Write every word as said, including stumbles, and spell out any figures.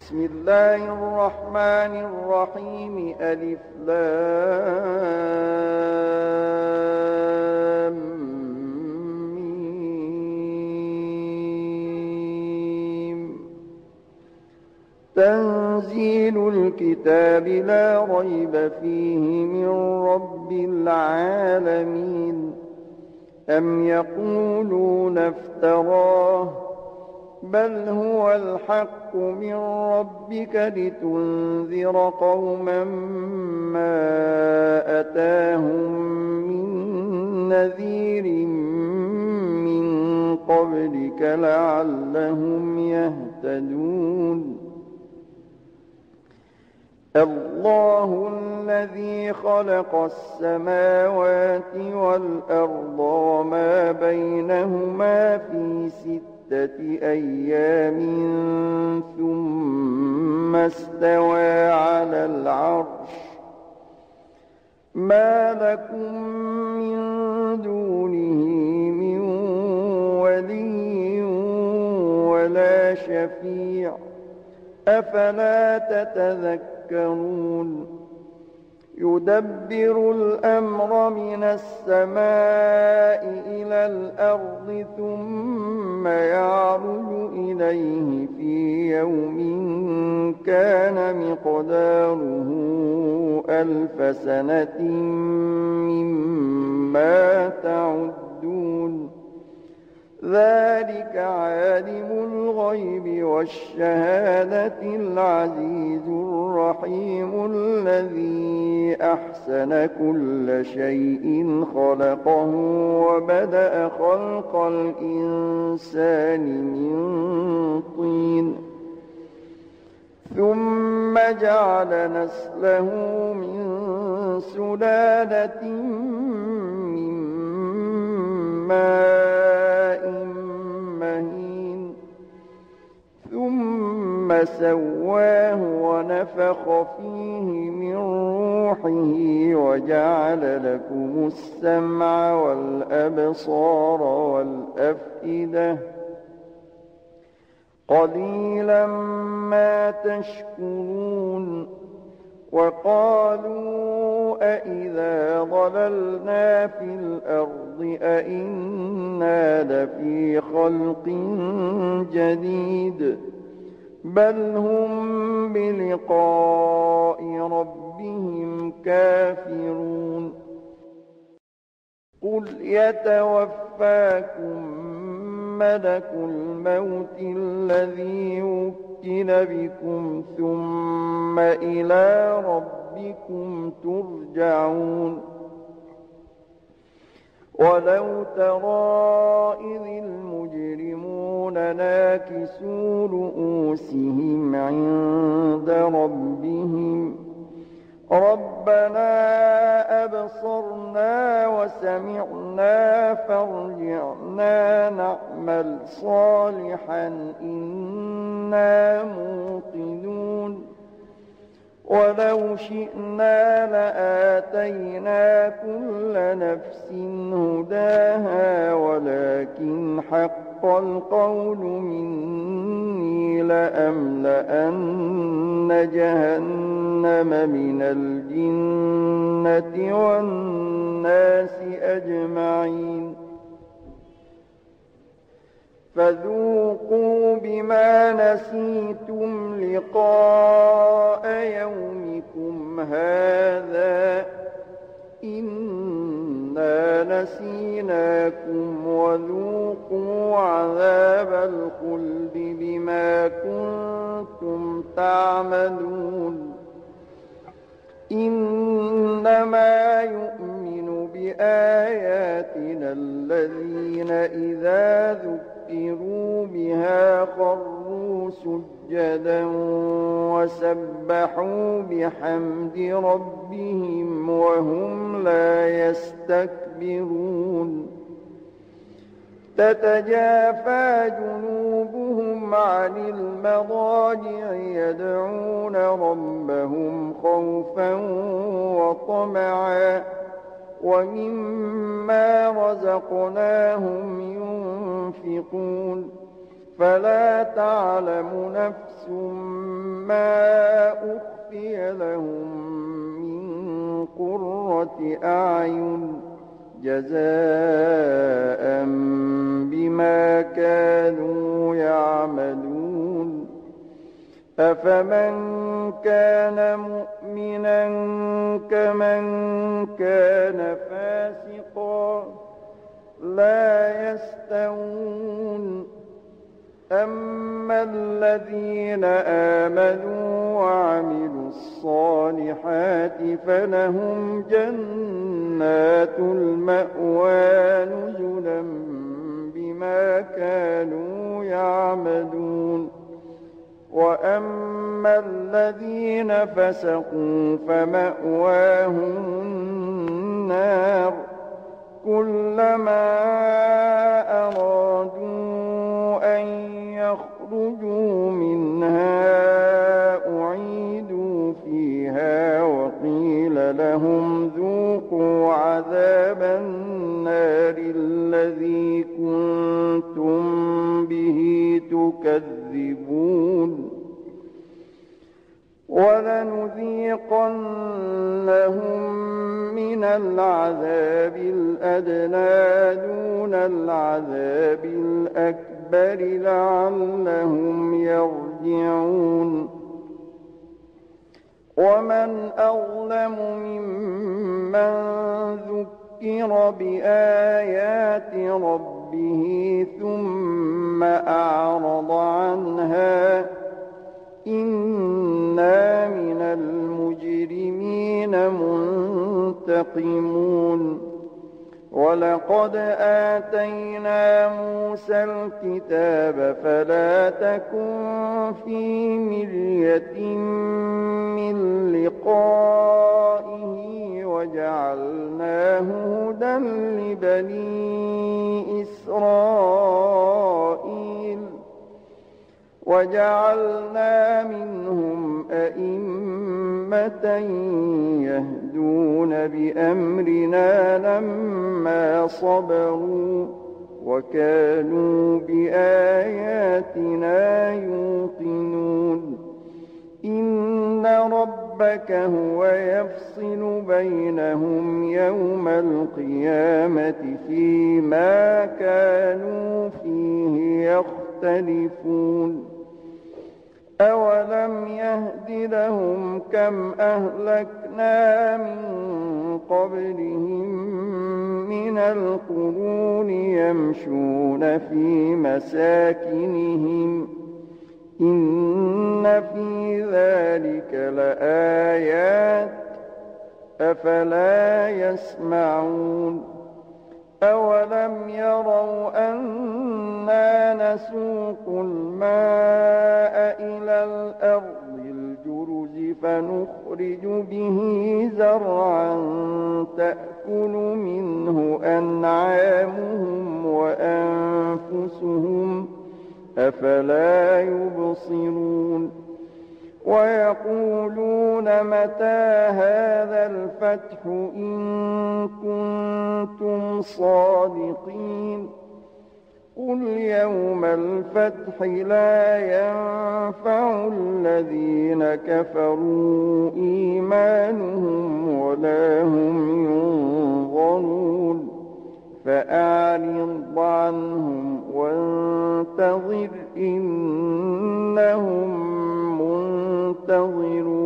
بسم الله الرحمن الرحيم. ألف لام ميم. تنزيل الكتاب لا ريب فيه من رب العالمين. أم يقولون افتراه بل هو الحق من ربك لتنذر قوما ما أتاهم من نذير من قبلك لعلهم يهتدون. الله الذي خلق السماوات والأرض وما بينهما في ستة أيام ثم استوى على العرش. ما لكم من دونه من ولي ولا شفيع أفلا تتذكرون. يدبر الأمر من السماء إلى الأرض ثم يعرج إليه في يوم كان مقداره ألف سنة مما تعدون. ذلك عالم الغيب والشهادة العزيز الرحيم الذي أحسن كل شيء خلقه وبدأ خلق الإنسان من طين ثم جعل نسله من سلالة من ماء مهين ثم سواه ونفخ فيه من روحه وجعل لكم السمع والأبصار والأفئدة قليلا ما تشكرون. وقالوا أإذا ضللنا في الأرض أإنا لفي خلق جديد بل هم بلقاء ربهم كافرون. قل يتوفاكم ملك الموت الذي وكل بكم ثم إلى ربكم ترجعون. ولو ترى إذ المجرمون ناكسوا رؤوسهم عند ربهم ربنا أبصرنا وسمعنا فارجعنا نعمل صالحا إنا موقنون. ولو شئنا لآتينا كل نفس هداها ولكن حق القول مني لأملأن جهنم من الجنة والناس أجمعين. فذوقوا بما نسيتم لقاء يومكم هذا إنا نسيناكم وذوقوا عذاب الخلد بما كنتم تعملون. إنما يؤمن بآياتنا الذين إذا ذكروا بها خروا سجدا وسبحوا بحمد ربهم وهم لا يستكبرون. تتجافى جنوبهم عن المضاجع يدعون ربهم خوفا وطمعا ومما رزقناهم ينفقون. فلا تعلم نفس ما أخفي لهم من قرة أعين جزاء بما كانوا يعملون أفمن كان مؤمنا كمن كان فاسقا لا يستوون أما الذين آمنوا وعملوا الصالحات فلهم جنات المأوى نزلا بما كانوا يعملون وأما الذين فسقوا فمأواهم النار كلما أرادوا أن يخرجوا منها أعيدوا فيها وقيل لهم ذوقوا عذاب النار الذي كنتم به تكذبون ولنذيقنهم من العذاب الأدنى دون العذاب الأكبر لعلهم يرجعون ومن أظلم ممن ذكر بآيات ربه ثم أعرض عنها إنا من المجرمين منتقمون ولقد آتينا موسى الكتاب فلا تكن في مرية من لقائه وجعلناه هدى لبني إسرائيل وجعلنا منهم أئمة يهدون بأمرنا لما صبروا وكانوا بآياتنا يوقنون إن ربك هو يفصل بينهم يوم القيامة فيما كانوا فيه يختلفون أولم يهد لهم كم أهلكنا من قبلهم من القرون يمشون في مساكنهم إن في ذلك لآيات أفلا يسمعون أولم يروا أنا نسوق الماء إلى الأرض الجرز فنخرج به زرعا تأكل منه أنعامهم وأنفسهم أفلا يبصرون ويقولون متى هذا الفتح إن كنتم صادقين قل يوم الفتح لا ينفع الذين كفروا إيمانهم ولا هم ينظرون فأعرض عنهم وانتظر إنهم منتظرون